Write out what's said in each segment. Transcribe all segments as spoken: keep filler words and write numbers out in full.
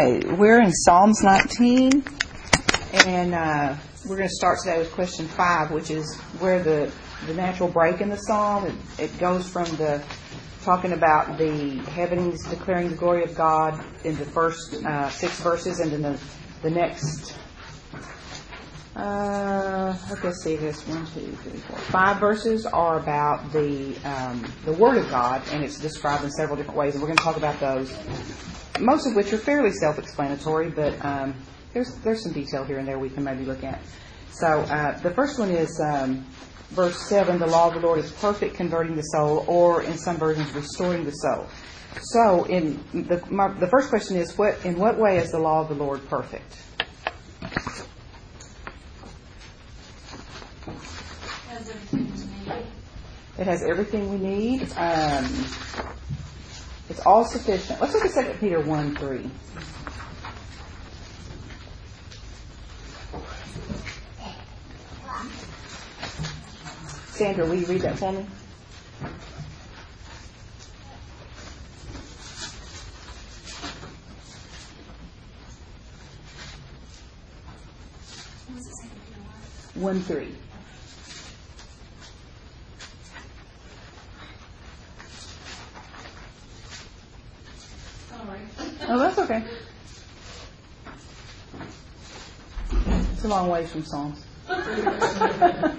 Okay, we're in Psalms nineteen, and uh, we're going to start today with question five, which is where the, the natural break in the psalm. It, it goes from the talking about the heavens declaring the glory of God in the first uh, six verses, and then the, the next, uh, let's see, this one, two, three, four, five verses are about the um, the Word of God, and it's described in several different ways, and we're going to talk about those. Most of which are fairly self-explanatory, but um, there's there's some detail here and there we can maybe look at. So uh, the first one is um, verse seven, the law of the Lord is perfect, converting the soul, or in some versions, restoring the soul. So in the, my, the first question is, what in what way is the law of the Lord perfect? Has everything we need. It has everything we need. Um, It's all sufficient. Let's look at Second Peter one three. Sandra, will you read that for me? one three. Oh, that's okay. It's a long ways from Psalms. And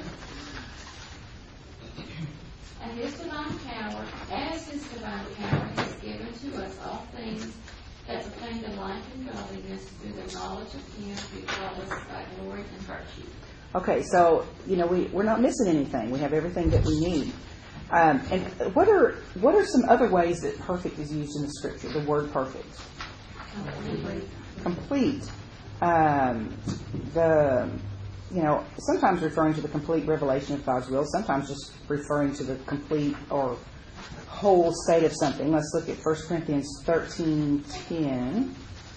his divine power, as his divine power, has given to us all things that pertain to life and godliness through the knowledge of him who called us by glory and virtue. Okay, so, you know, we, we're not missing anything. We have everything that we need. Um, and what are what are some other ways that perfect is used in the Scripture, the word perfect? Complete. Complete. Um, the, you know, sometimes referring to the complete revelation of God's will, sometimes just referring to the complete or whole state of something. Let's look at First Corinthians thirteen ten.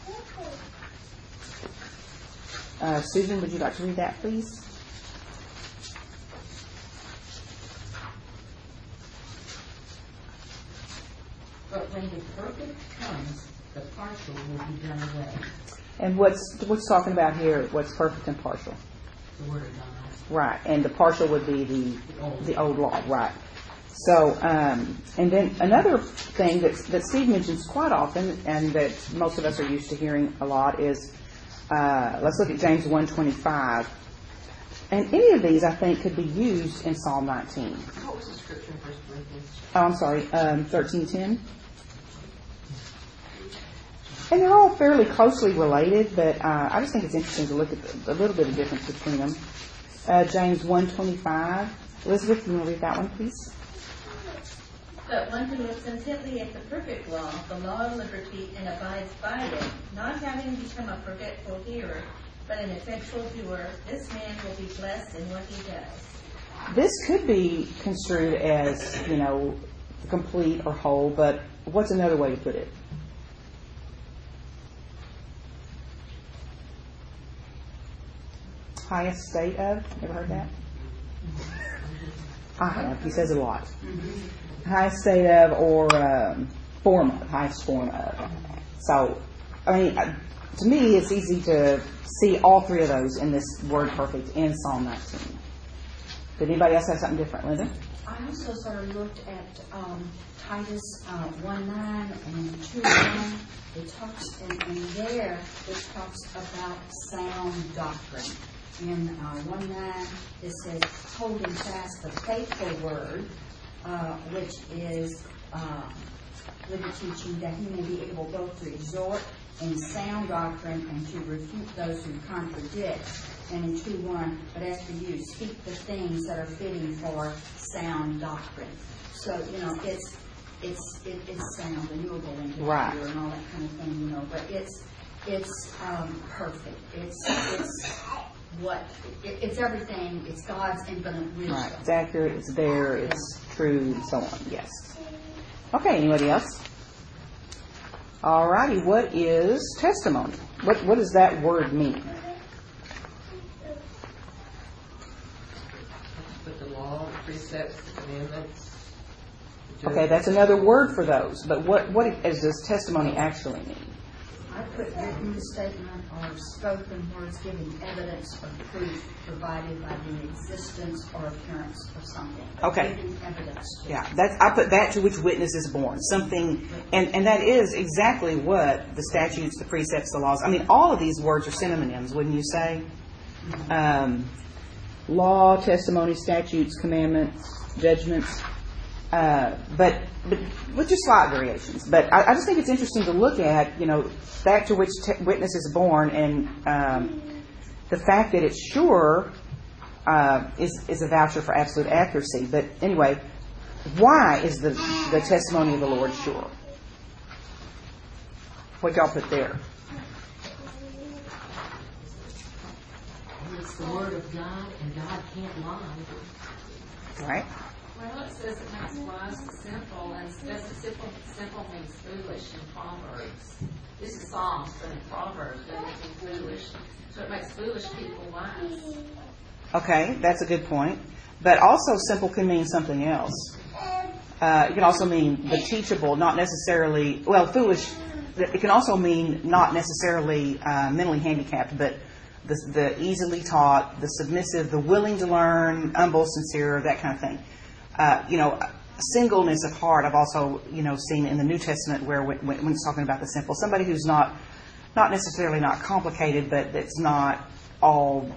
Uh, Susan, would you like to read that, please? But when the perfect comes, the partial will be done away. And what's what's talking about here? What's perfect and partial? The word of God. Right, and the partial would be the the old law, right? So, um, and then another thing that that Steve mentions quite often, and that most of us are used to hearing a lot, is uh, let's look at James one twenty-five. And any of these, I think, could be used in Psalm nineteen. What was the scripture in First Corinthians? Oh, I'm sorry, um, thirteen ten. And they're all fairly closely related, but uh, I just think it's interesting to look at the, a little bit of difference between them. Uh, James one twenty-five. Elizabeth, you want to read that one, please? But one who looks intently at the perfect law, the law of liberty, and abides by it, not having become a forgetful hearer, but an effectual doer, this man will be blessed in what he does. This could be construed as, you know, complete or whole, but what's another way to put it? Highest state of? Ever heard that? I have. He says it a lot. Highest state of, or um, form of, highest form of. So, I mean, to me, it's easy to see all three of those in this word perfect in Psalm nineteen. Did anybody else have something different, Linda? I also sort of looked at um, Titus uh, one nine and two one. It talks, and, and there it talks about sound doctrine. In uh, one nine, it says, holding fast the faithful word, uh, which is uh, with the teaching that he may be able both to exhort in sound doctrine and to refute those who contradict. And in two one, but as for you, speak the things that are fitting for sound doctrine. So, you know, it's it's it, it's sound, renewable into right. and all that kind of thing, you know. But it's it's um, perfect. It's it's what it, it's everything. It's God's infinite wisdom. Right. It's accurate. It's there. It's true, and so on. Yes. Okay. Anybody else? All righty. What is testimony? What What does that word mean? But the law, the precepts, the commandments. Okay, that's another word for those. But what what does testimony actually mean? I put written statement or spoken words giving evidence or proof provided by the existence or appearance of something. Okay. Giving evidence to. Yeah, that's, I put that to which witness is born. Something, and, and that is exactly what the statutes, the precepts, the laws, I mean, all of these words are synonyms, wouldn't you say? Um, law, testimony, statutes, commandments, judgments, uh, but, but with just slight variations. But I, I just think it's interesting to look at, you know, that to which te- witness is born, and um, the fact that it's sure uh, is, is a voucher for absolute accuracy. But anyway, why is the, the testimony of the Lord sure? What y'all put there? It's the Word of God, and God can't lie. Right? Well, it says it makes wise simple, and does simple, simple means foolish in Proverbs. This is Psalms, but in Proverbs doesn't mean foolish. So it makes foolish people wise. Okay, that's a good point. But also simple can mean something else. Uh, it can also mean the teachable, not necessarily, well, foolish, it can also mean not necessarily uh, mentally handicapped, but the, the easily taught, the submissive, the willing to learn, humble, sincere, that kind of thing. Uh, you know, singleness of heart, I've also, you know, seen in the New Testament where when, when it's talking about the simple, somebody who's not, not necessarily not complicated, but that's not all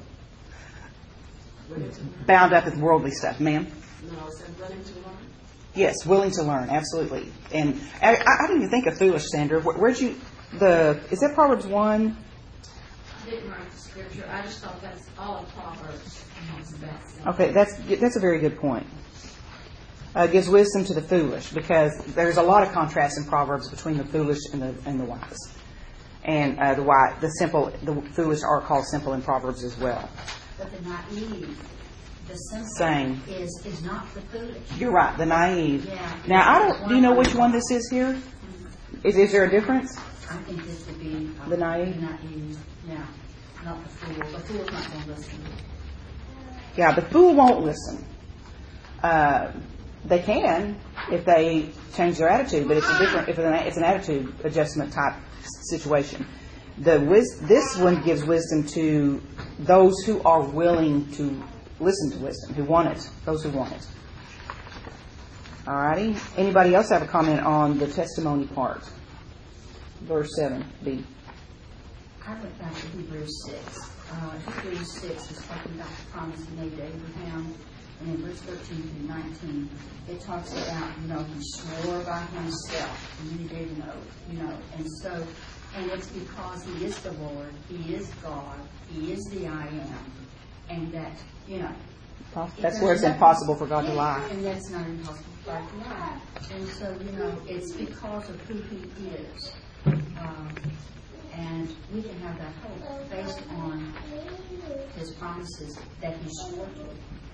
bound up with worldly stuff. Ma'am? No, is that willing to learn? Yes, willing to learn, absolutely. And I, I didn't even think of foolish, Sandra. Where, where'd you, the, is that Proverbs one? I didn't write the scripture. I just thought that's all of Proverbs. Okay, that's that's a very good point. Uh, gives wisdom to the foolish, because there's a lot of contrast in Proverbs between the foolish and the and the wise. And uh, the wise, the simple, the foolish are called simple in Proverbs as well. But the naive, the simple, Same. is is not the foolish. You're right, the naive. Yeah. Now, I don't. Do you know which one this is here? Is is there a difference? I think this would be uh, The naive? naive, yeah, not the fool. The fool's not going to listen. Yeah, the fool won't listen. Uh, they can if they change their attitude, but it's a different. If it's an attitude adjustment type situation. The wis- this one gives wisdom to those who are willing to listen to wisdom, who want it. Those who want it. Alrighty. Anybody else have a comment on the testimony part? Verse seven B. I went back to Hebrews six. Uh, Hebrews six is talking about the promise he made to Abraham. And in verse thirteen through nineteen, it talks about, you know, he swore by himself, and he gave an oath, you know. And so, and it's because he is the Lord, he is God, he is the I am, and that, you know. That's where it's impossible for God to lie. And that's not impossible for God to lie. And so, you know, it's because of who he is. Um, and we can have that hope based on his promises that he swore to.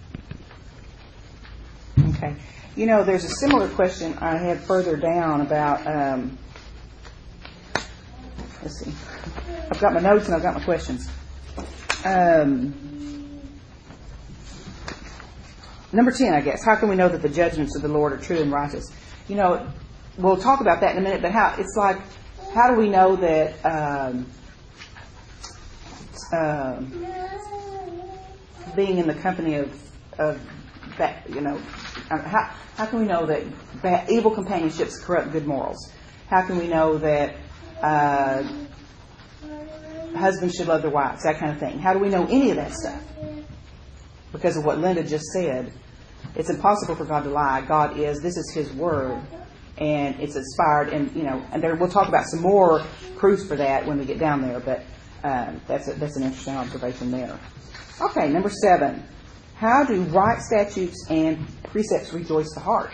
Okay. You know, there's a similar question I had further down about, um, let's see. I've got my notes and I've got my questions. Um, number ten, I guess. How can we know that the judgments of the Lord are true and righteous? You know, we'll talk about that in a minute, but how, it's like, how do we know that, um, uh, being in the company of, of that, you know, how, how can we know that bad, evil companionships corrupt good morals? How can we know that uh, husbands should love their wives, that kind of thing? How do we know any of that stuff? Because of what Linda just said. It's impossible for God to lie. God is, this is His Word, and it's inspired, and, you know, and there, we'll talk about some more proofs for that when we get down there, but um, that's, a, that's an interesting observation there. Okay, number seven. How do right statutes and precepts rejoice the heart?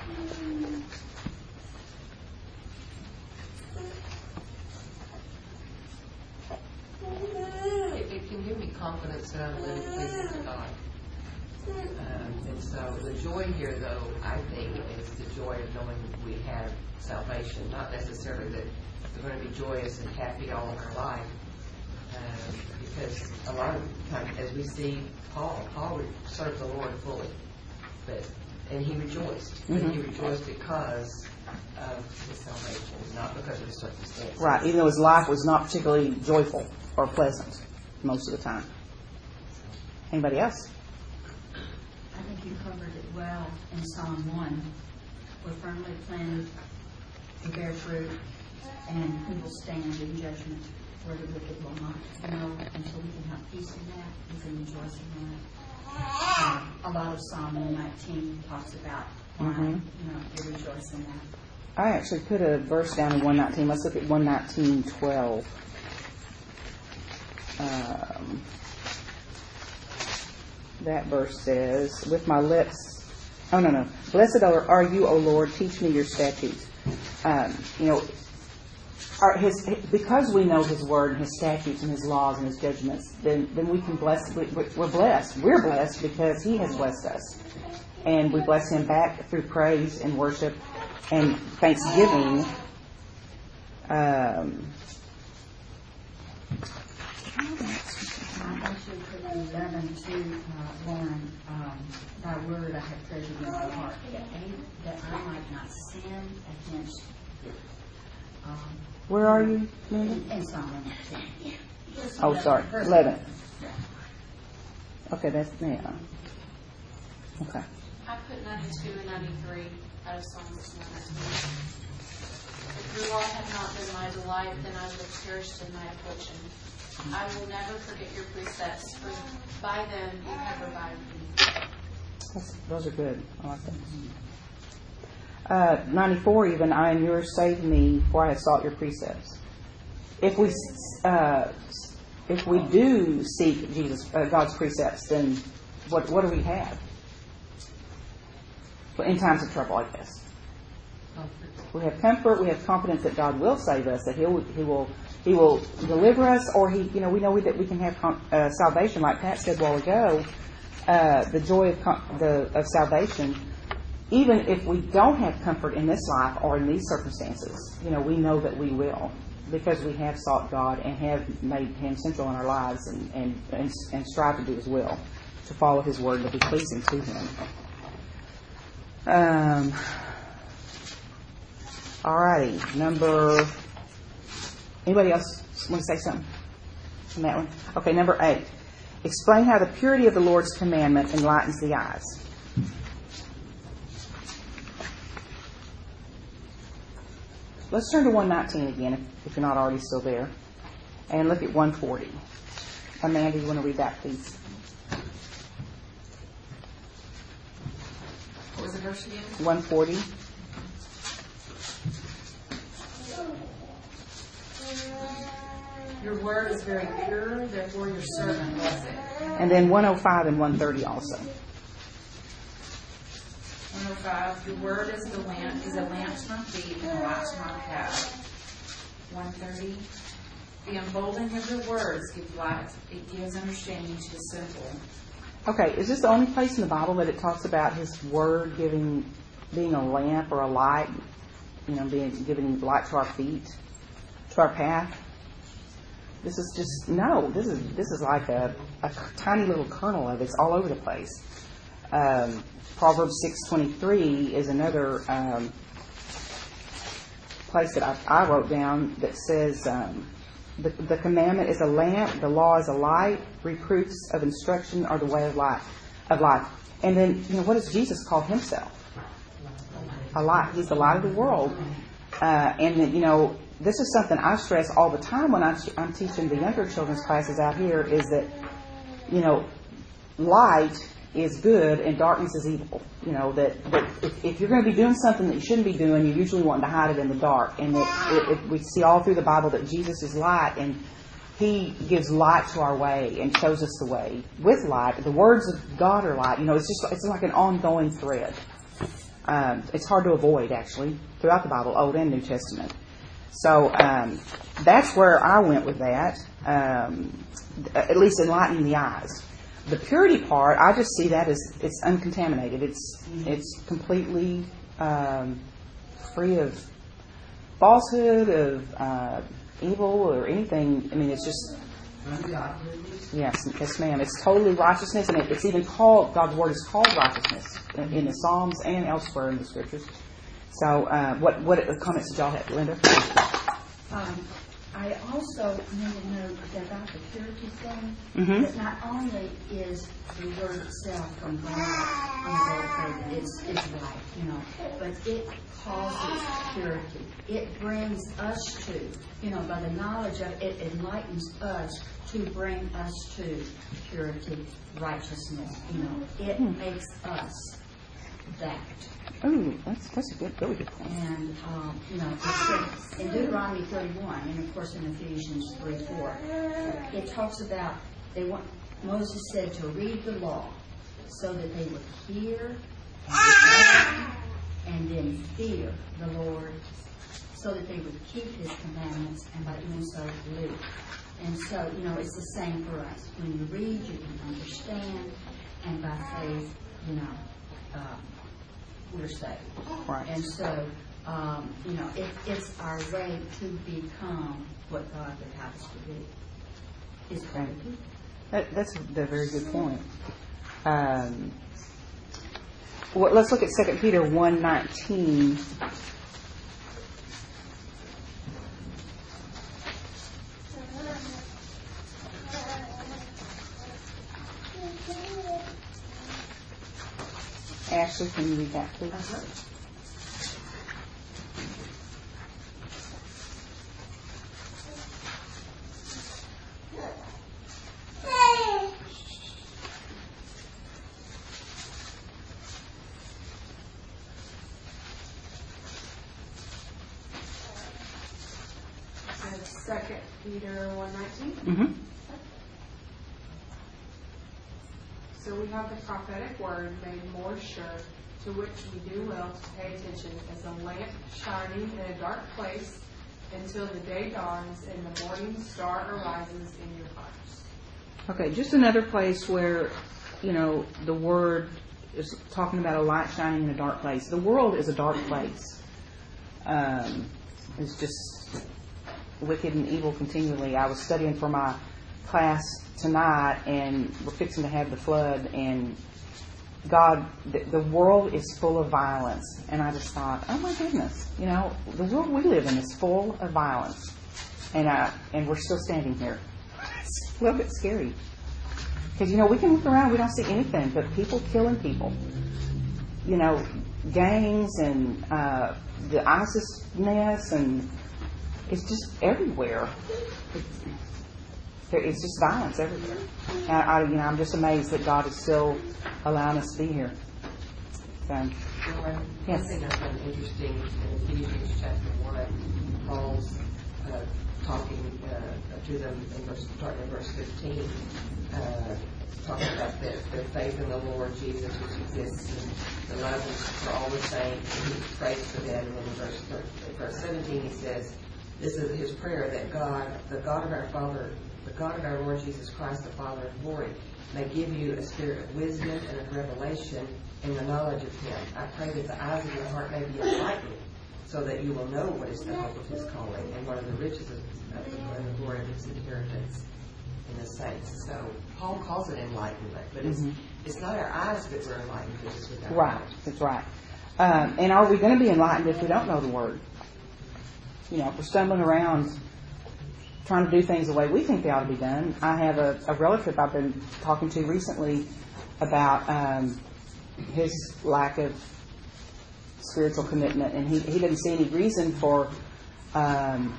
It, it can give me confidence that I'm living pleasing to God. Um, and so the joy here, though, I think, is the joy of knowing we have salvation. Not necessarily that we're going to be joyous and happy all of our life. Um, because a lot of times, as we see Paul, Paul served the Lord fully, but and he rejoiced. Mm-hmm. He rejoiced because of his salvation, not because of the circumstances. Right, even though his life was not particularly joyful or pleasant most of the time. Anybody else? I think you covered it well in Psalm one. We're firmly planted to bear fruit, and who will stand in judgment where the wicked will not. You know, until we can have peace in that, we can rejoice in that. Uh, a lot of Psalm one nineteen talks about why, Mhm. you know, you rejoice in that. I actually put a verse down in one nineteen. Let's look at one nineteen twelve. Um, that verse says, with my lips, oh no, no. Blessed are, are you, O Lord, teach me your statutes. Um, you know, our, his, because we know his word and his statutes and his laws and his judgments, then, then we can bless, we, we're blessed. We're blessed because he has blessed us. And we bless him back through praise and worship and thanksgiving. Um, I actually put eleven to uh, Lauren, um, thy word I have treasured in my heart, that I, that I might not sin against thee. Um, where are you? in, in Psalm one nineteen. Oh, sorry, eleven. Okay, that's yeah. Okay. I put ninety-two and ninety-three out of Psalms one nineteen. If your law had not been my delight, then I would have perished in my affliction. I will never forget your precepts, for by them you have revived me. That's, those are good. I like that. Uh, ninety-four even, I am yours, save me, for I have sought your precepts. If we uh, if we do seek Jesus, uh, God's precepts, then what what do we have? Well, in times of trouble, I guess. We have comfort. We have confidence that God will save us. That He'll He will He will deliver us, or He you know we know we, that we can have uh, salvation, like Pat said a while ago. Uh, the joy of the of salvation. Even if we don't have comfort in this life or in these circumstances, you know we know that we will, because we have sought God and have made Him central in our lives and and and, and strive to do His will, to follow His word and to be pleasing to Him. Um. Alrighty, number. Anybody else want to say something on that one? Okay, number eight. Explain how the purity of the Lord's commandment enlightens the eyes. Let's turn to one nineteen again, if, if you're not already still there, and look at one forty. Amanda, you want to read that, please? What was the verse again? one forty. Your word is very pure, therefore your servant loves it. And then one oh five and one thirty also. one oh five, your word is the lamp, is a lamp to my feet and a light to my path. one thirty, the unfolding of your words gives light, it gives understanding to the simple. Okay, is this the only place in the Bible that it talks about His word giving, being a lamp or a light, you know, being giving light to our feet, to our path? This is just no. This is this is like a, a tiny little kernel of it. It's all over the place. Um, Proverbs six twenty three is another um, place that I, I wrote down that says um, the the commandment is a lamp, the law is a light, reproofs of instruction are the way of life of life. And then you know what does Jesus call Himself? A light. He's the light of the world. Uh, and then, you know. This is something I stress all the time when I'm, I'm teaching the younger children's classes out here, is that, you know, light is good and darkness is evil. You know, that, that if, if you're going to be doing something that you shouldn't be doing, you're usually wanting to hide it in the dark. And that it, it, we see all through the Bible that Jesus is light, and He gives light to our way and shows us the way with light. The words of God are light. You know, it's just it's like an ongoing thread. Um, it's hard to avoid, actually, throughout the Bible, Old and New Testament. So um, that's where I went with that, um, at least enlightening the eyes. The purity part, I just see that as it's uncontaminated. It's it's completely um, free of falsehood, of uh, evil, or anything. I mean, it's just yes, yes, ma'am. It's totally righteousness, and it, it's even called God's word is called righteousness in, in the Psalms and elsewhere in the Scriptures. So, uh, what what comments did y'all have, Linda? Um, I also need to know about the purity thing. Mhm. That not only is the word itself from God on the Lord paper, it's it's right, you know, but it causes purity. It brings us to, you know, by the knowledge of it, it enlightens us to bring us to purity, righteousness. You know, it makes us that. Oh, that's that's a good, really good point. And, um, you know, it said in Deuteronomy thirty-one, and of course in Ephesians three four, it talks about, they want, Moses said to read the law so that they would hear and, and then fear the Lord, so that they would keep His commandments and by doing so live. And so, you know, it's the same for us. When you read, you can understand, and by faith, you know, um, we're saved. Right. And so, um, you know, it, it's our way to become what God would have us to be. Is Okay. That, that's a very good point. Um, well, let's look at Second Peter one nineteen. Ashley, can you read that, please? Uh-huh. Second Peter one nineteen. Mm-hmm. So we have the prophetic word made more sure, to which we do well to pay attention as a lamp shining in a dark place until the day dawns and the morning star arises in your hearts. Okay, just another place where, you know, the word is talking about a light shining in a dark place. The world is a dark place. Um, it's just wicked and evil continually. I was studying for my class tonight, and we're fixing to have the flood, and God, the, the world is full of violence. And I just thought, oh my goodness, you know, the world we live in is full of violence. And I, and we're still standing here. It's a little bit scary. Because, you know, we can look around, we don't see anything but people killing people. You know, gangs and uh, the ISIS mess, and it's just everywhere. It's, it's just violence everywhere. And I, you know, I'm just amazed that God is still allowing us to be here. So, Well, yes. One thing I found interesting in Ephesians chapter one, Paul's uh, talking uh, to them in verse, starting in verse fifteen, uh, talking about their, their faith in the Lord Jesus, which exists, and the love for all the saints, and he prays for them. And in verse, verse seventeen, he says, this is his prayer, that God, the God of our Father, the God of our Lord Jesus Christ, the Father of glory, may give you a spirit of wisdom and of revelation in the knowledge of Him. I pray that the eyes of your heart may be enlightened, so that you will know what is the hope of His calling, and what are the riches of, of the, and the glory of His inheritance in the saints. So Paul calls it enlightenment, but it's, Mhm. it's not our eyes that we're enlightened, it's just with our right, hearts. that's right. Um, and are we going to be enlightened if we don't know the Word? You know, if we're stumbling around trying to do things the way we think they ought to be done. I have a, a relative I've been talking to recently about um, his lack of spiritual commitment, and he, he doesn't see any reason for. Um,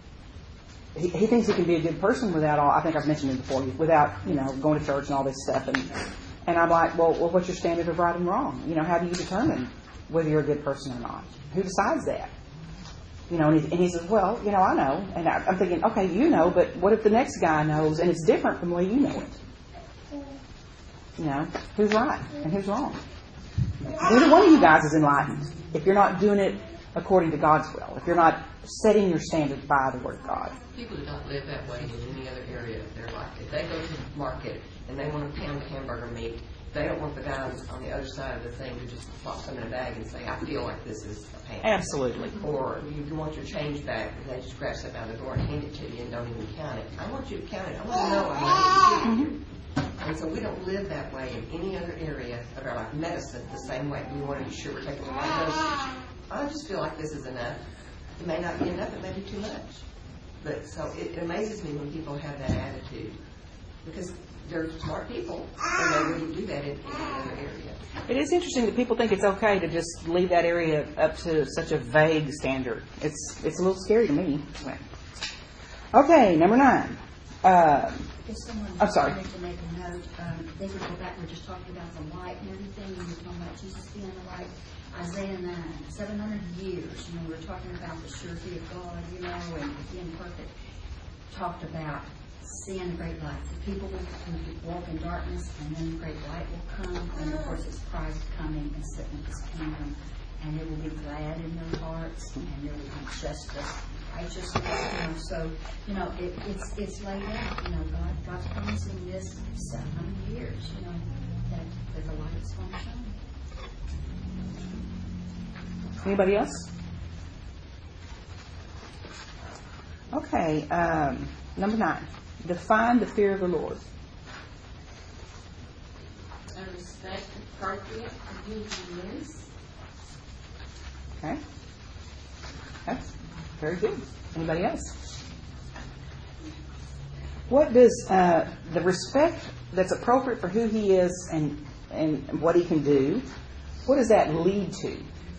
he, he thinks he can be a good person without all. I think I've mentioned it before. Without you know going to church and all this stuff, and and I'm like, well, well, what's your standard of right and wrong? You know, how do you determine whether you're a good person or not? Who decides that? You know, and he, and he says, well, you know, I know. And I, I'm thinking, okay, you know, but what if the next guy knows and it's different from the way you know it? You know, who's right and who's wrong? Neither one of you guys is enlightened if you're not doing it according to God's will, if you're not setting your standard by the Word of God. People who don't live that way in any other area of their life, if they go to the market and they want a pound of hamburger meat, they don't want the guy on the other side of the thing to just pop some in a bag and say, I feel like this is a pound. Absolutely. Or you want your change back and they just grab stuff out of the door and hand it to you and don't even count it. I want you to count it. I want to know I'm not going to give it to you. And so we don't live that way in any other area of our life. Medicine, the same way. We want to be sure we're taking the right dosage. I just feel like this is enough. It may not be enough, it may be too much. But so it, it amazes me when people have that attitude, because they're smart people and they wouldn't do that in, in another area. It is interesting that people think it's okay to just leave that area up to such a vague standard. It's it's a little scary to me. Okay, number nine. Uh, If someone I'm sorry. wanted to make a note, um, they would go back, we're just talking about the light and everything, and we're talking about Jesus being the light. Isaiah nine, seven hundred years, you know, we're talking about the surety of God, you know, and being perfect. Talked about seeing great light. The people will walk in darkness, and then great light will come, and of course it's Christ coming and sitting in his kingdom, and they will be glad in their hearts, and there will be justice, righteousness, you know, so, you know, it, it's it's laid out, you know, God, God's promising this seven hundred years, you know, that, that the light's going to shine. Anybody else? Okay, um, number nine. Define the fear of the Lord. A respect appropriate for who he is. Okay. That's very good. Anybody else? What does uh, the respect that's appropriate for who he is and and what he can do, what does that lead to?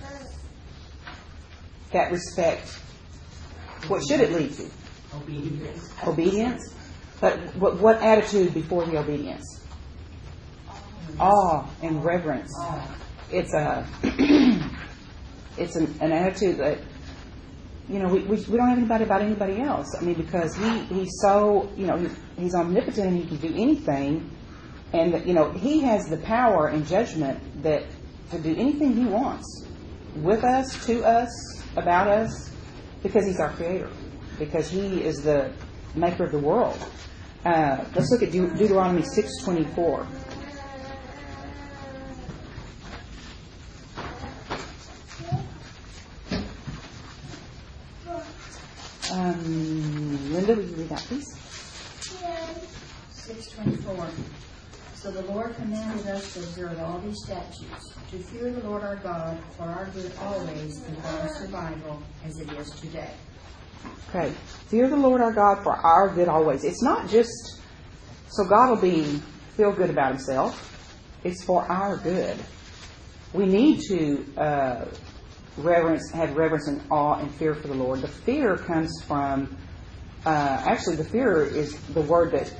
That respect, what should it lead to? Obedience. Obedience? But what, what attitude before the obedience? Awe and reverence. It's a it's an, an attitude that, you know, we, we we don't have anybody about anybody else. I mean, because he, he's so, you know, he, he's omnipotent and he can do anything. And, you know, he has the power and judgment that to do anything he wants with us, to us, about us, because he's our creator, because he is the maker of the world. Uh, let's look at De- Deuteronomy six twenty-four. Um, Linda, will you read that, please? six twenty-four. So the Lord commanded us to observe all these statutes, to fear the Lord our God for our good always and for our survival as it is today. Okay. Fear the Lord our God for our good always. It's not just so God will be feel good about himself. It's for our good. We need to uh, reverence, have reverence and awe and fear for the Lord. The fear comes from, uh, actually the fear is the word that,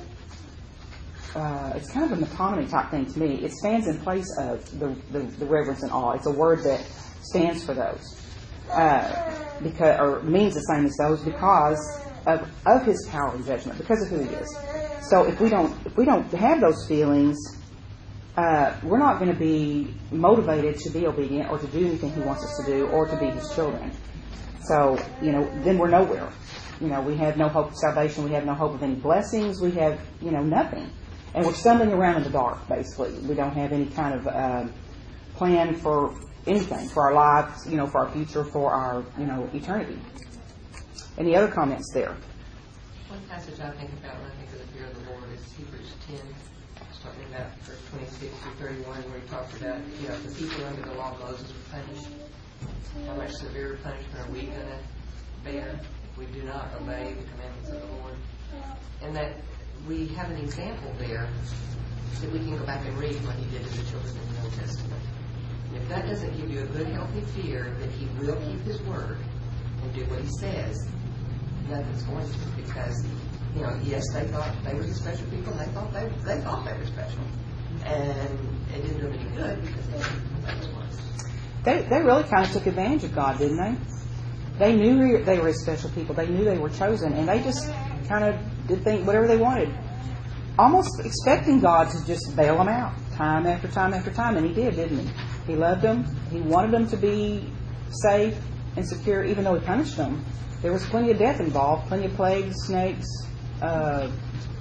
uh, it's kind of a metonymy type thing to me. It stands in place of the, the, the reverence and awe. It's a word that stands for those. Uh, because, or means the same as those because of, of his power and judgment, because of who he is. So if we don't, if we don't have those feelings, uh, we're not going to be motivated to be obedient or to do anything he wants us to do or to be his children. So, you know, then we're nowhere. You know, we have no hope of salvation. We have no hope of any blessings. We have, you know, nothing. And we're stumbling around in the dark, basically. We don't have any kind of um, plan for anything, for our lives, you know, for our future, for our, you know, eternity. Any other comments there? One passage I think about when I think of the fear of the Lord is Hebrews ten, starting about verse twenty-six through thirty-one, where he talks about, you know, the people under the law of Moses were punished. How much severe punishment are we going to bear if we do not obey the commandments of the Lord? And that we have an example there that we can go back and read what he did to the children in the Old Testament. And if that doesn't give you a good, healthy fear that he will keep his word and do what he says, nothing's going to. Because, you know, yes, they thought they were the special people. They thought they, they thought they were special. And it didn't do them any good because they were ones. They, they really kind of took advantage of God, didn't they? They knew they were a special people. They knew they were chosen. And they just kind of did think whatever they wanted. Almost expecting God to just bail them out time after time after time. And he did, didn't he? He loved them. He wanted them to be safe and secure, even though he punished them. There was plenty of death involved, plenty of plagues, snakes, uh,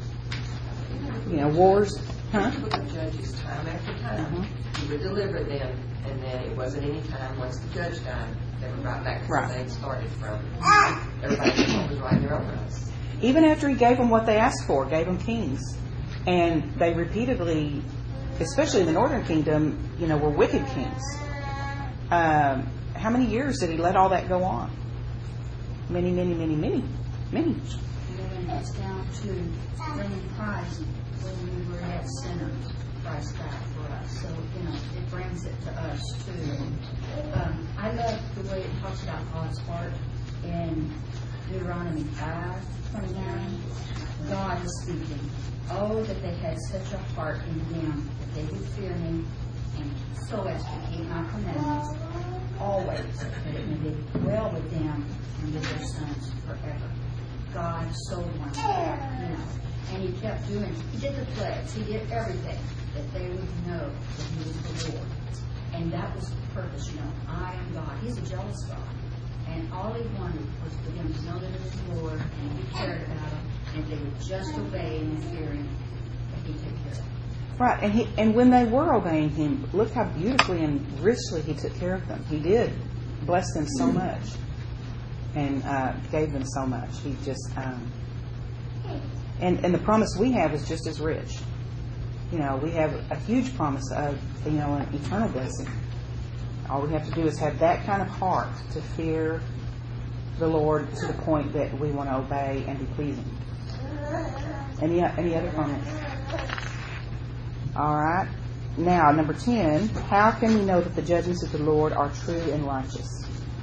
you know, wars. Huh? With the judges, time after time, Uh-huh. he would deliver them, and then it wasn't any time once the judge died, they were right back to where Right. they started from. Everybody was right in their own rights. Even after he gave them what they asked for, gave them kings, and they repeatedly, especially in the northern kingdom, you know, were wicked kings. Um, how many years did he let all that go on? Many, many, many, many, many. And then it's down to bringing Christ when we were yet sinners. Christ died for us. So, you know, it brings it to us too. Um, I love the way it talks about God's heart in Deuteronomy five twenty-nine. God is speaking. Oh, that they had such a heart in them that they would fear me, and so as to keep my commandments always, that it may be well with them and with their sons forever. God so wanted that, you know. And he kept doing, he did the plagues, he did everything, that they would know that he was the Lord. And that was the purpose, you know. I am God. He's a jealous God. And all he wanted was for them to know that he was the Lord, and he cared about them, and if they would just obey and fear him, that he'd take care of them. Right, and he, and when they were obeying him, look how beautifully and richly he took care of them. He did bless them so much, and uh, gave them so much. He just, um, and and the promise we have is just as rich. You know, we have a huge promise of, you know, an eternal blessing. All we have to do is have that kind of heart to fear the Lord to the point that we want to obey and be pleasing. Any any other comments? All right. Now, number ten, how can we know that the judgments of the Lord are true and righteous?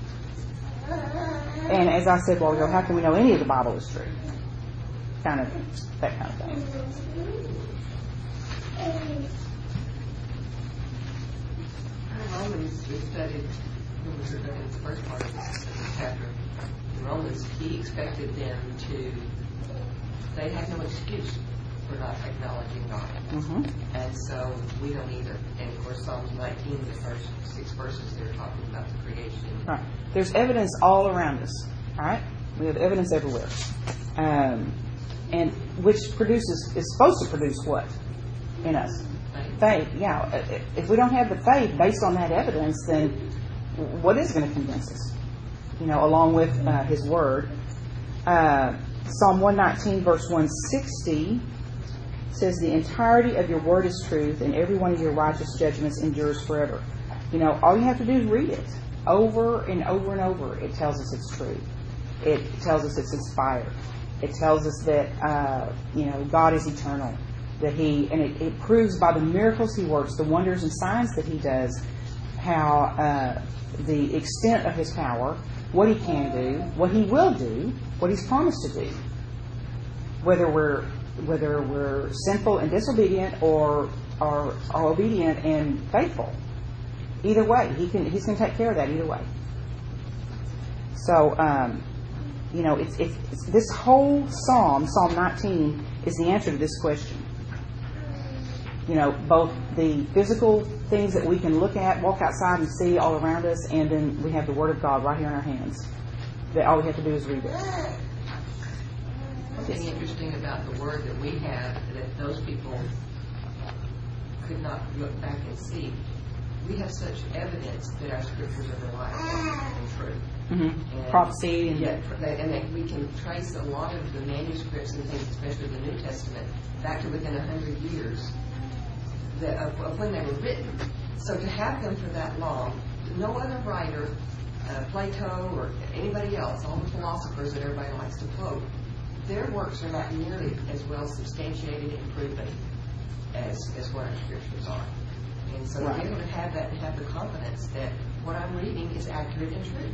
And as I said a while ago, how can we know any of the Bible is true? Kind of, that kind of thing. Romans, we studied, when we were studying the first part of this chapter, in Romans, he expected them to, they had no excuse for not acknowledging God. Mm-hmm. And so we don't either. And of course, Psalms nineteen, the first six verses, they're talking about the creation. Right. There's evidence all around us. All right? We have evidence everywhere. Um, and which produces, is supposed to produce what in us? Faith. Faith. Yeah. If we don't have the faith based on that evidence, then what is going to convince us? You know, along with uh, His Word. Uh, Psalm one nineteen, verse one sixty says, "The entirety of your word is truth, and every one of your righteous judgments endures forever." You know, all you have to do is read it over and over and over. It tells us it's true. It tells us it's inspired. It tells us that uh, you know, God is eternal. That He, and it, it proves by the miracles He works, the wonders and signs that He does, how uh, the extent of His power, what He can do, what He will do, what He's promised to do. Whether we're whether we're sinful and disobedient, or are, are obedient and faithful, either way, He can He's going to take care of that either way. So, um, you know, it's, it's, it's this whole psalm, Psalm nineteen, is the answer to this question. You know, both the physical things that we can look at, walk outside and see all around us, and then we have the Word of God right here in our hands. That all we have to do is read it. Something interesting about the Word that we have that those people could not look back and see. We have such evidence that our scriptures are reliable and true. Mm-hmm. And, Prophecy and yeah, and that we can trace a lot of the manuscripts and things, especially the New Testament, back to within a hundred years that, of, of when they were written. So to have them for that long, no other writer, uh, Plato or anybody else, all the philosophers that everybody likes to quote, their works are not nearly as well substantiated and proven as, as what our scriptures are. And so Right. to be able to have that and have the confidence that what I'm reading is accurate and true.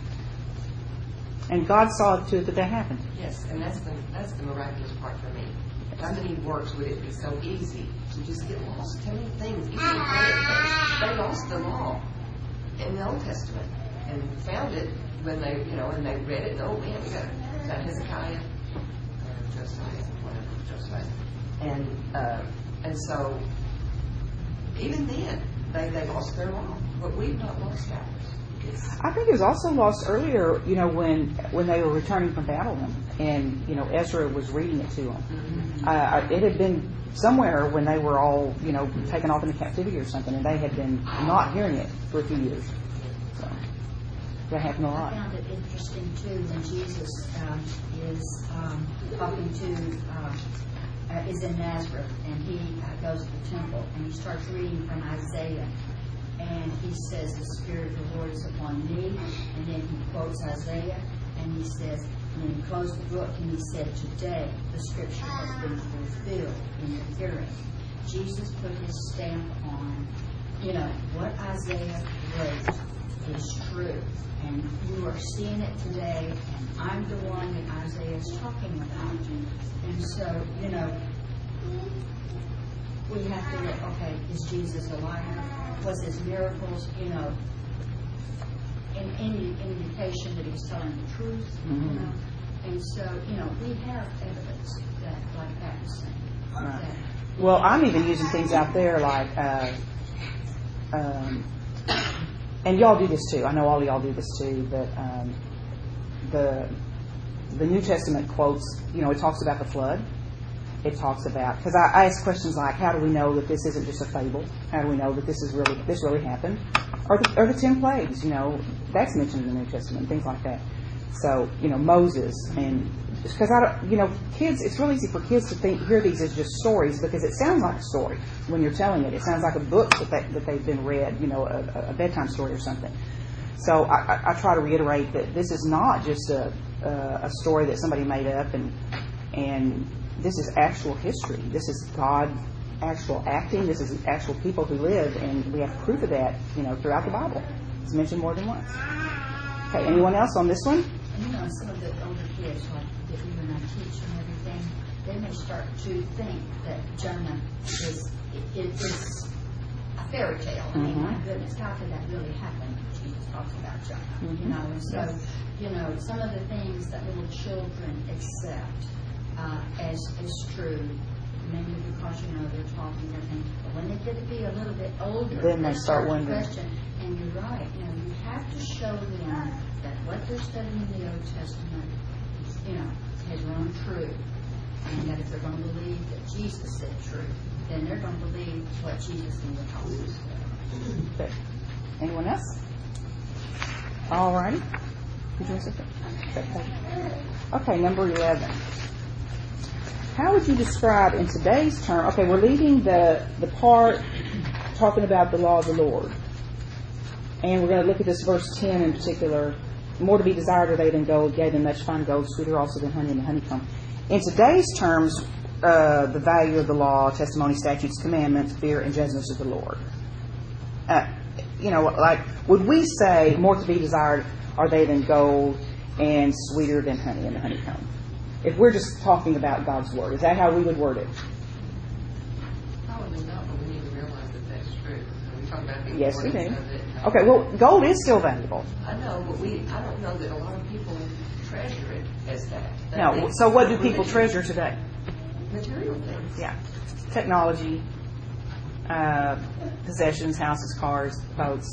And God saw to it that that happened. Yes, and that's the that's the miraculous part for me. How many works would it be so easy to just get lost? How many things, even the great things, they lost the law in the Old Testament and found it when they, you know, and they read it. And, oh man, we got, we got Hezekiah, or Josiah, whatever, Josiah, and uh, and so even then they they lost their law, but we've not lost ours. I think it was also lost earlier, you know, when when they were returning from Babylon, and you know Ezra was reading it to them. Mm-hmm. Uh, it had been somewhere when they were all, you know, taken off into captivity or something, and they had been not hearing it for a few years. So that happened a I lot. found it interesting too when Jesus um, is um, talking to uh, uh, is in Nazareth, and he uh, goes to the temple and he starts reading from Isaiah. and he says, the Spirit of the Lord is upon me. And then he quotes Isaiah, and he says, and then he closed the book, and he said, today the scripture has been fulfilled in your hearing. Jesus put his stamp on, you know, what Isaiah wrote is true. And you are seeing it today, and I'm the one that Isaiah is talking about. And so, you know, we have to look, okay, is Jesus a liar? Was his miracles, you know, in any indication that he was telling the truth? Mm-hmm. You know? And so, you know, we have evidence that, like Pat was saying. Right. That, well, I'm even using things out there like, uh, um, and y'all do this too. I know all of y'all do this too, but um, the the New Testament quotes, you know, it talks about the flood. It talks about, because I, I ask questions like, how do we know that this isn't just a fable? How do we know that this is really this really happened? Or the, or the ten plagues, you know, that's mentioned in the New Testament, things like that. So, you know, Moses, and because I don't, you know, kids, it's really easy for kids to think hear these as just stories because it sounds like a story when you're telling it. It sounds like a book that they, that they've been read, you know, a, a bedtime story or something. So I, I, I try to reiterate that this is not just a a story that somebody made up, and and this is actual history. This is God actual acting. This is actual people who lived, and we have proof of that, you know, throughout the Bible. It's mentioned more than once. Okay, anyone else on this one? And you know, some of the older kids, like that you and I teach and everything, they may start to think that Jonah is it, it is a fairy tale. I mean, Mm-hmm. my goodness, how could that really happen? Jesus talks about Jonah, Mm-hmm. you know, and so, you know, some of the things that little children accept uh, as as true, maybe because, you know, they're talking, they're thinking, but when they get to be a little bit older, Then they start to wondering. question. And you're right, you know, you have to show them that what they're studying in the Old Testament, you know, has run true. And that if they're going to believe that Jesus said true, then they're going to believe what Jesus in the Bible said. Okay. Anyone else? All righty. Did you want to say something? Okay, number eleven. How would you describe in today's term? Okay, we're leaving the the part talking about the law of the Lord, and we're going to look at this verse ten in particular. More to be desired are they than gold, yea, than much fine gold, sweeter also than honey and the honeycomb. In today's terms, uh, the value of the law, testimony, statutes, commandments, fear, and judgments of the Lord. Uh, you know, like, would we say more to be desired are they than gold and sweeter than honey and the honeycomb? If we're just talking about God's Word, is that how we would word it? Probably not, but we need to realize that that's true. So we talk about the Yes, we do. importance of it. Okay, well, gold is still valuable. I know, but we, I don't know that a lot of people treasure it as that. That No, means so what do people religion, treasure today? Material things. Yeah. Technology, uh, possessions, houses, cars, boats,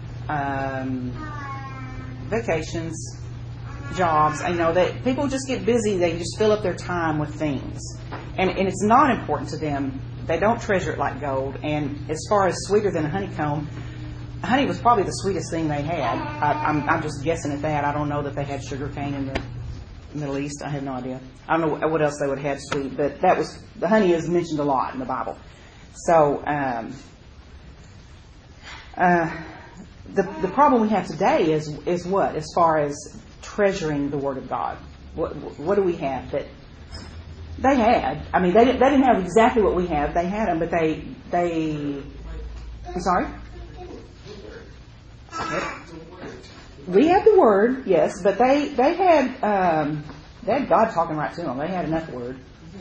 um, vacations, jobs. I know that people just get busy. They just fill up their time with things. And, and it's not important to them. They don't treasure it like gold. And as far as sweeter than a honeycomb, honey was probably the sweetest thing they had. I, I'm, I'm just guessing at that. I don't know that they had sugar cane in the Middle East. I have no idea. I don't know what else they would have sweet, but that was, the honey is mentioned a lot in the Bible. So, um, uh, the the problem we have today is is what as far as treasuring the Word of God. What what do we have that they had? I mean, they didn't they didn't have exactly what we have. They had them, but they they. I'm sorry. We had the Word, yes, but they they had um, they had God talking right to them. They had enough Word.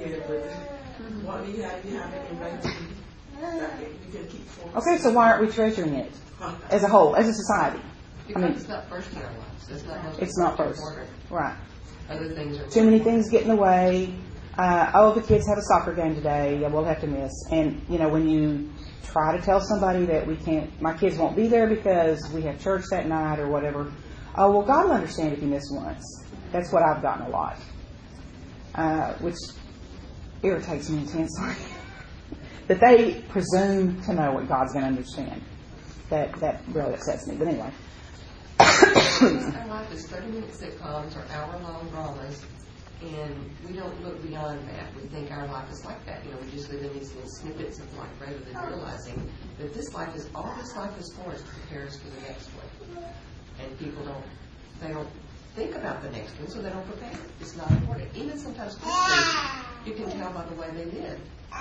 Okay, so why aren't we treasuring it as a whole, as a society? Because I mean, it's not first in our lives. It's not most it's not first, important. right? Other things are Too many things get in the way. Uh, oh, the kids have a soccer game today. Yeah, we'll have to miss. And you know, when you try to tell somebody that we can't, my kids won't be there because we have church that night or whatever. Oh, well, God will understand if you miss once. That's what I've gotten a lot, uh, which irritates me intensely. That they presume to know what God's going to understand. That that really upsets me. But anyway. Our life is thirty minute sitcoms or hour long dramas And we don't look beyond that. We think our life is like that. You know, we just live in these little snippets of life rather than realizing that this life is, all this life is for us to prepare us for the next one. And people don't, they don't think about the next one, so they don't prepare. It's not important. Even sometimes Christians, you can tell by the way they live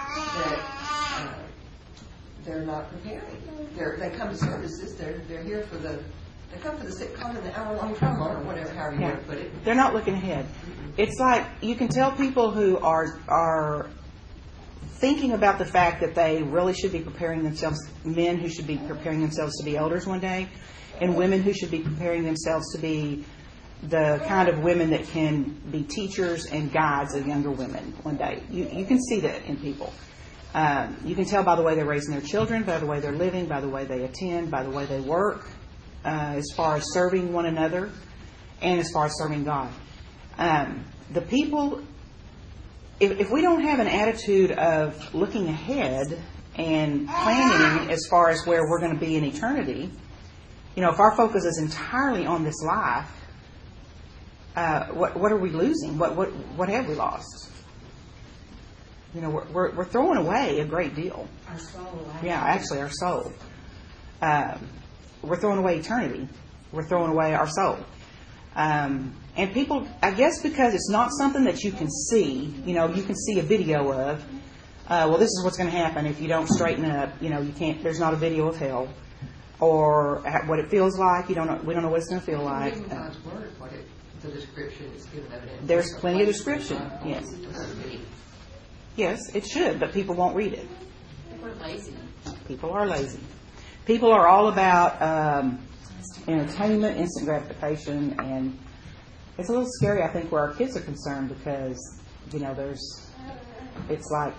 that uh, they're not preparing. They're, they come to services, they're, they're here for the, they come for the sitcom and the hour-long drama or whatever, however you Yeah. want to put it. They're not looking ahead. It's like you can tell people who are are thinking about the fact that they really should be preparing themselves, men who should be preparing themselves to be elders one day, and women who should be preparing themselves to be the kind of women that can be teachers and guides of younger women one day. You, you can see that in people. Um, you can tell by the way they're raising their children, by the way they're living, by the way they attend, by the way they work, uh, as far as serving one another, and as far as serving God. Um, the people, if, if we don't have an attitude of looking ahead and planning as far as where we're going to be in eternity, you know, if our focus is entirely on this life, uh, what, what are we losing? What, what, what have we lost? You know, we're, we're, we're throwing away a great deal. Our soul. I Yeah, think. actually, our soul. Um, we're throwing away eternity. We're throwing away our soul. Um, and people, I guess because it's not something that you can see, you know, you can see a video of, uh, well, this is what's going to happen if you don't straighten up. You know, you can't, there's not a video of hell. Or what it feels like. You don't know, we don't know what it's going to feel like. Even God's word, what it, the description is given of it. There's plenty of description, yes. Yes, it should, but people won't read it. We're lazy. People are lazy. People are all about um, entertainment, instant gratification, and it's a little scary, I think, where our kids are concerned because, you know, there's, it's like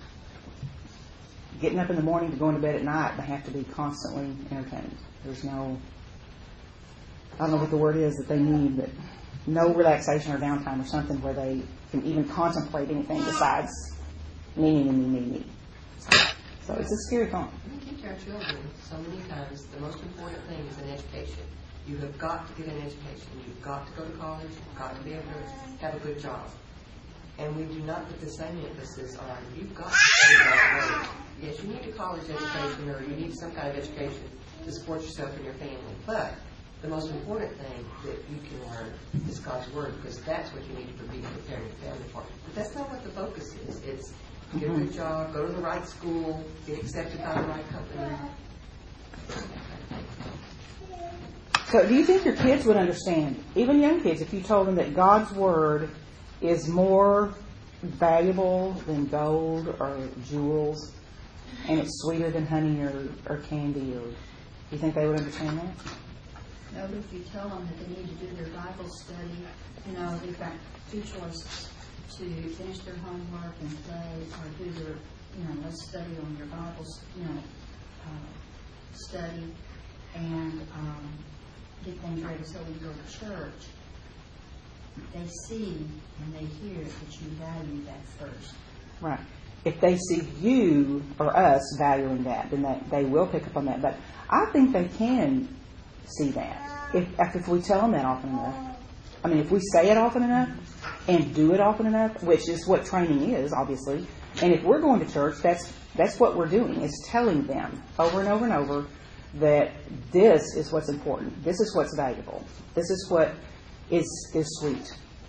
getting up in the morning to going to bed at night, they have to be constantly entertained. There's no, I don't know what the word is that they need, but no relaxation or downtime or something where they can even contemplate anything besides me, me, me, me, me. So it's a scary thought. We teach our children so many times the most important thing is an education. You have got to get an education. You've got to go to college. You've got to be able to have a good job. And we do not put the same emphasis on you've got to study the right way. Yes, you need a college education or you need some kind of education to support yourself and your family. But the most important thing that you can learn is God's Word because that's what you need to be preparing your family for. But that's not what the focus is. It's get a good job, go to the right school, get accepted by the right company. So do you think your kids would understand, even young kids, if you told them that God's Word is more valuable than gold or jewels, and it's sweeter than honey or, or candy, or do you think they would understand that? No, but if you tell them that they need to do their Bible study, you know, they've got two choices: to finish their homework and play, or do their, you know, let's study on your Bible, you know, uh, study, and um, get things ready so we go to church. They see and they hear that you value that first. Right. If they see you or us valuing that, then that, they will pick up on that. But I think they can see that if, if we tell them that often enough. I mean, if we say it often enough and do it often enough, which is what training is, obviously. And if we're going to church, that's that's what we're doing, is telling them over and over and over that this is what's important. This is what's valuable. This is what is is sweet.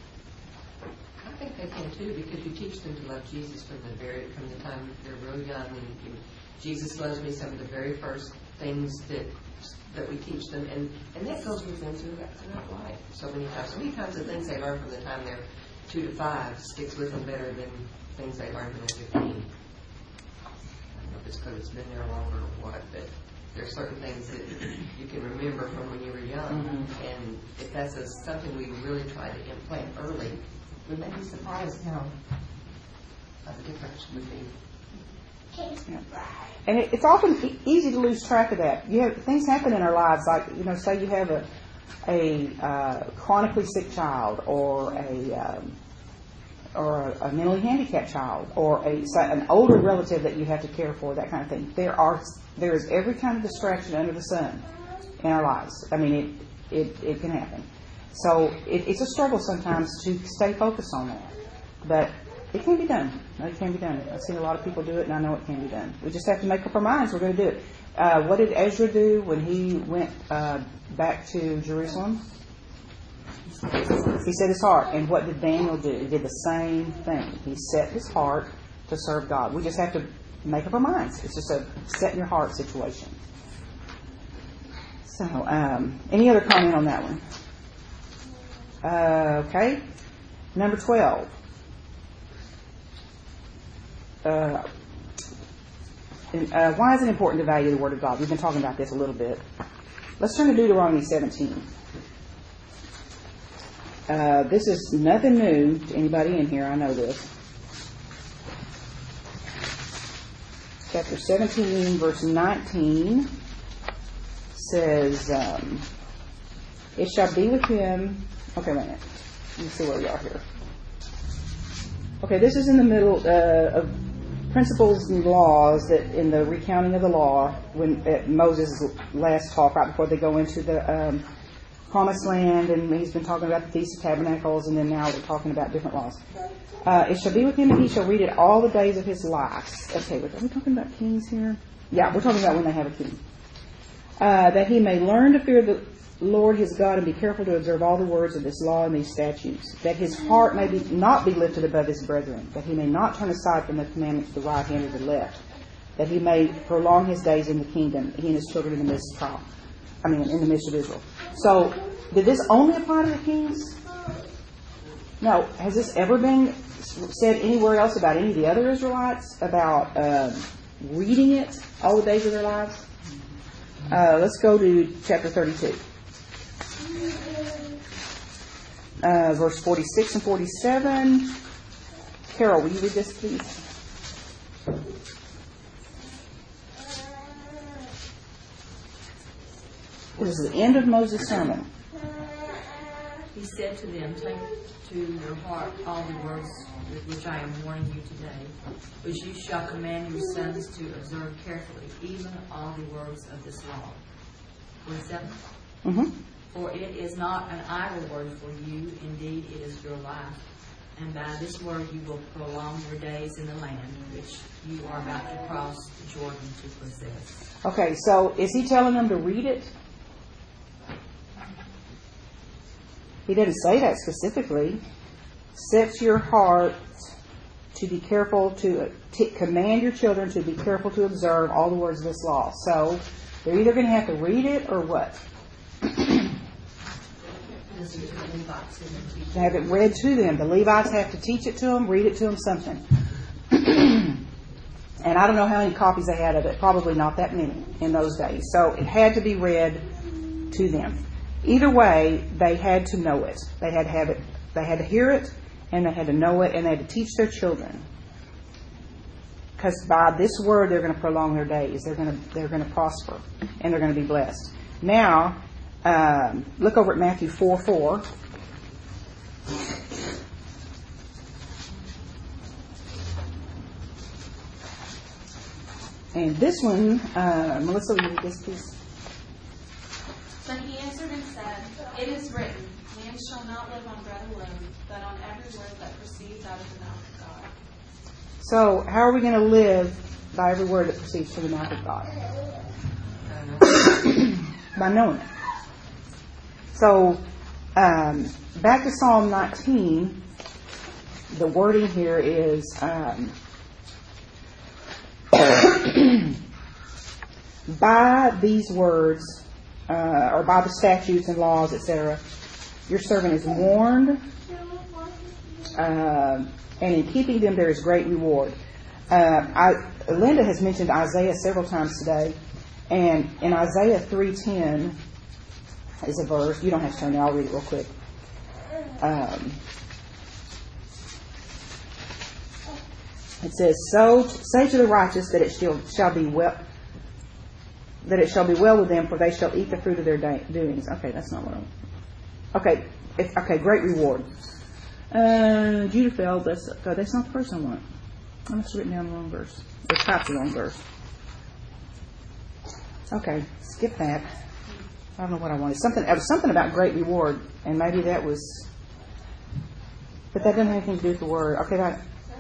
I think they can too because you teach them to love Jesus from the very from the time they're real young. And you, Jesus loves me. Some of the very first things that that we teach them, and, and that goes with them through throughout life. So many times, so many times the things they learn from the time they're two to five sticks with them better than things they learn when they're fifteen. I don't know if it's because it's been there longer or what, but there are certain things that you can remember from when you were young, mm-hmm. and if that's a, something we really try to implant early, we may be surprised how what the difference would be. Yeah. And it, it's often e- easy to lose track of that. You have things happen in our lives, like, you know, say you have a a uh, chronically sick child, or a um, or a, a mentally handicapped child, or a say, an older relative that you have to care for, that kind of thing. There are there is every kind of distraction under the sun in our lives. I mean, it it, it can happen. So it, it's a struggle sometimes to stay focused on that. But it can be done. It can be done. I've seen a lot of people do it, and I know it can be done. We just have to make up our minds we're going to do it. Uh, what did Ezra do when he went uh, back to Jerusalem? He set his heart. And what did Daniel do? He did the same thing. He set his heart to serve God. We just have to make up our minds. It's just a set in your heart situation. So, um, any other comment on that one? Uh, okay. Number twelve. Uh, and, uh, why is it important to value the Word of God? We've been talking about this a little bit. Let's turn to Deuteronomy seventeen. Uh, this is nothing new to anybody in here. I know this. Chapter seventeen, verse nineteen says, um, it shall be with him. Okay, wait a minute. Let me see where we are here. Okay, this is in the middle uh, of principles and laws that in the recounting of the law, when at Moses' last talk, right before they go into the um, Promised Land, and he's been talking about the Feast of Tabernacles, and then now we're talking about different laws. Uh, it shall be with him, and he shall read it all the days of his life. Okay, are we talking about kings here? Yeah, we're talking about when they have a king. Uh, that he may learn to fear the Lord his God and be careful to observe all the words of this law and these statutes, that his heart may be, not be lifted above his brethren, that he may not turn aside from the commandments to the right hand or the left, that he may prolong his days in the kingdom, he and his children in the midst of trial. I mean, in the midst of Israel. So, did this only apply to the kings? No. Has this ever been said anywhere else about any of the other Israelites about um, reading it all the days of their lives? Uh, let's go to chapter thirty-two. Uh, verse forty-six and forty-seven. Carol, will you read this, please? This is the end of Moses' sermon. He said to them, take to your heart all the words with which I am warning you today, which you shall command your sons to observe carefully, even all the words of this law. forty-seven. Mm-hmm. For it is not an idle word for you, indeed it is your life. And by this word you will prolong your days in the land which you are about to cross the Jordan to possess. Okay, so is he telling them to read it? He didn't say that specifically. Set your heart to be careful to t- command your children to be careful to observe all the words of this law. So they're either going to have to read it or what? Have it read to them. The Levites have to teach it to them, read it to them, something. And I don't know how many copies they had of it. Probably not that many in those days. So it had to be read to them. Either way, they had to know it. They had to have it. They had to hear it, and they had to know it, and they had to teach their children. Because by this word, they're going to prolong their days. They're going to they're going to prosper, and they're going to be blessed. Now, um, look over at Matthew four four. And this one, uh, Melissa, will you read this, please? But he answered and said, it is written, man shall not live on bread alone, but on every word that proceeds out of the mouth of God. So, how are we going to live by every word that proceeds from the mouth of God? By knowing it. So, um, back to Psalm nineteen, the wording here is, um, by these words, uh, or by the statutes and laws, et cetera, your servant is warned, uh, and in keeping them there is great reward. Uh, I, Linda has mentioned Isaiah several times today, and in Isaiah three ten is a verse. You don't have to turn it. I'll read it real quick. Um, it says, "So say to the righteous that it shall, shall be well, that it shall be well with them, for they shall eat the fruit of their da- doings." Okay, that's not what I'm. Okay, it's, okay, great reward. Uh, Judah fell. That's God. That's not the first I want. I must have written down the wrong verse. It's typed the wrong verse. Okay, skip that. I don't know what I wanted. Something, it was something about great reward, and maybe that was, but that doesn't have anything to do with the word. Okay, that.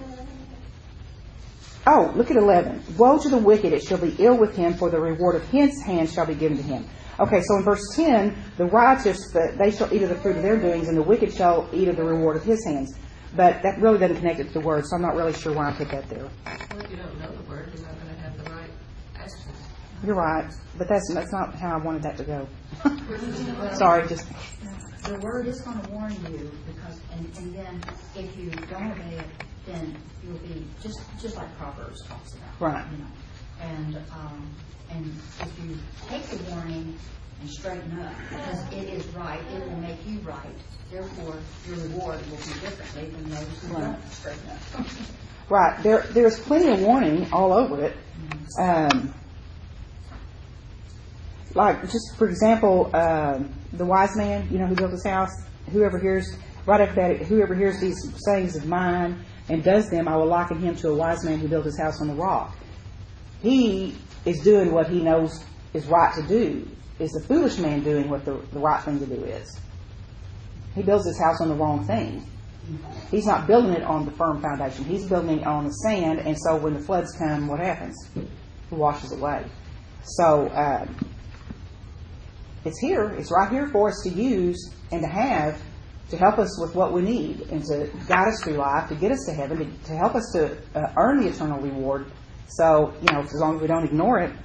Oh, look at eleven. Woe to the wicked, it shall be ill with him, for the reward of his hand shall be given to him. Okay, so in verse ten, the righteous, they shall eat of the fruit of their doings, and the wicked shall eat of the reward of his hands. But that really doesn't connect it to the word, so I'm not really sure why I put that there. Well, if you don't know the word, you're not going to have the right action. You're right, but that's that's not how I wanted that to go. Sorry, just... The word is going to warn you, because, and, and then if you don't obey it, then you'll be just just like Proverbs talks about. Right. You know, and um, and if you take the warning and straighten up, because it is right, it will make you right. Therefore, your reward will be differently than those who Right. don't straighten up. Right. There, there's plenty of warning all over it. Um, like, just for example, uh, the wise man, you know, who built his house. Whoever hears, right after that, whoever hears these sayings of mine and does them, I will liken him to a wise man who built his house on the rock. He is doing what he knows is right to do. Is the foolish man doing what the, the right thing to do is? He builds his house on the wrong thing. He's not building it on the firm foundation. He's building it on the sand, and so when the floods come, what happens? It washes away. So uh, it's here. It's right here for us to use and to have to help us with what we need and to guide us through life, to get us to heaven, to, to help us to uh, earn the eternal reward. So, you know, as long as we don't ignore it,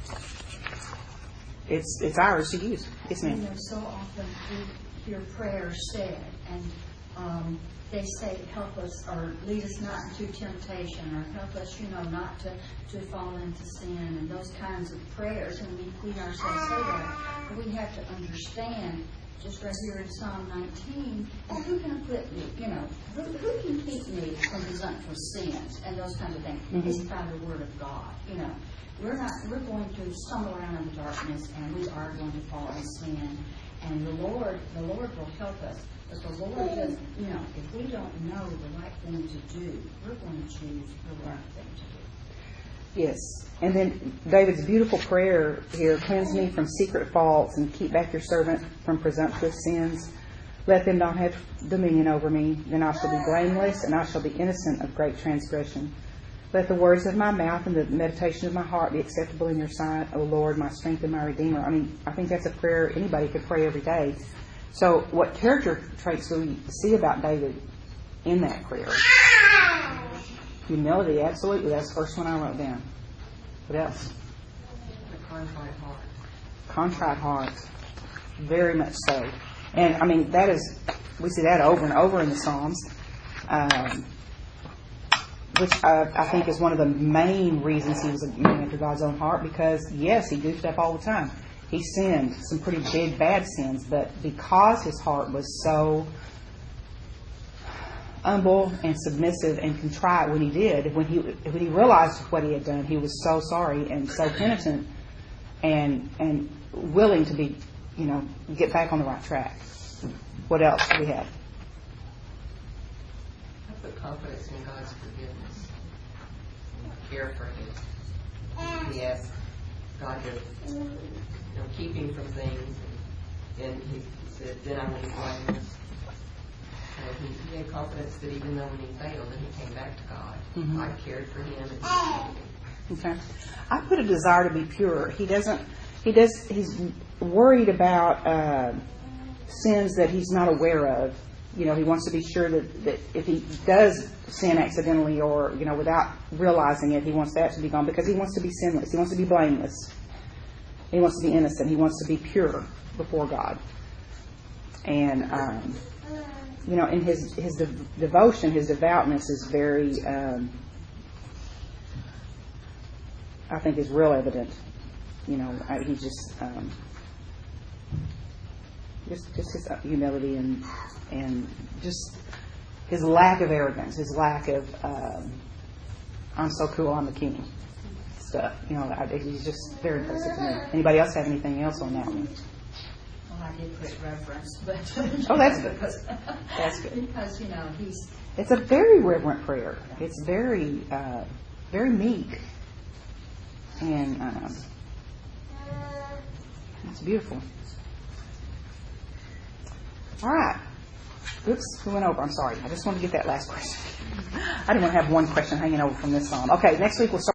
it's it's ours to use. Yes, You ma'am. know, so often we hear prayers said, and um, they say, help us, or lead us not into temptation, or help us, you know, not to, to fall into sin, and those kinds of prayers, and we, we ourselves say that. But we have to understand, just right here in Psalm nineteen, well, who can acquit me? You know, who, who can keep me from presumptuous sins, and those kinds of things. Mm-hmm. It's by the Word of God, you know. We're not. We're going to stumble around in the darkness, and we are going to fall in sin. And the Lord, the Lord will help us. But the Lord does. You know, if we don't know the right thing to do, we're going to choose the right thing to do. Yes. And then David's beautiful prayer here: cleanse me from secret faults and keep back your servant from presumptuous sins. Let them not have dominion over me. Then I shall be blameless, and I shall be innocent of great transgression. Let the words of my mouth and the meditation of my heart be acceptable in your sight, O Lord, my strength and my Redeemer. I mean, I think that's a prayer anybody could pray every day. So what character traits do we see about David in that prayer? Humility, absolutely. That's the first one I wrote down. What else? The contrite heart. Contrite heart. Very much so. And, I mean, that is, we see that over and over in the Psalms. Um, which uh, I think is one of the main reasons he was a man after God's own heart, because, yes, he goofed up all the time. He sinned some pretty big, bad sins, but because his heart was so humble and submissive and contrite when he did, when he when he realized what he had done, he was so sorry and so penitent and and willing to be, you know, get back on the right track. What else do we have? I put confidence in God's forgiveness. Care for him. He asked God to, you know, keep him from things, and he said, "Then I will be blameless." And he, he had confidence that even though when he failed, that he came back to God. Mm-hmm. I cared for him, and he forgave him. Okay. I put a desire to be pure. He doesn't. He does. He's worried about uh, sins that he's not aware of. You know, he wants to be sure that, that if he does sin accidentally or, you know, without realizing it, he wants that to be gone because he wants to be sinless. He wants to be blameless. He wants to be innocent. He wants to be pure before God. And, um, you know, in his, his de- devotion, his devoutness is very, um, I think is real evident. You know, I, he just, um, just, just his humility and, and just his lack of arrogance, his lack of, um, I'm so cool, I'm the king stuff. You know, I, he's just very impressive to me. Anybody else have anything else on that one? Well, I did put reverence, but Oh, that's good. because, That's good. because you know he's It's a very reverent prayer. It's very, uh, very meek. And, um, let's It's beautiful. All right. Oops, we went over. I'm sorry. I just want to get that last question. I didn't want to have one question hanging over from this psalm. Okay, next week we'll start.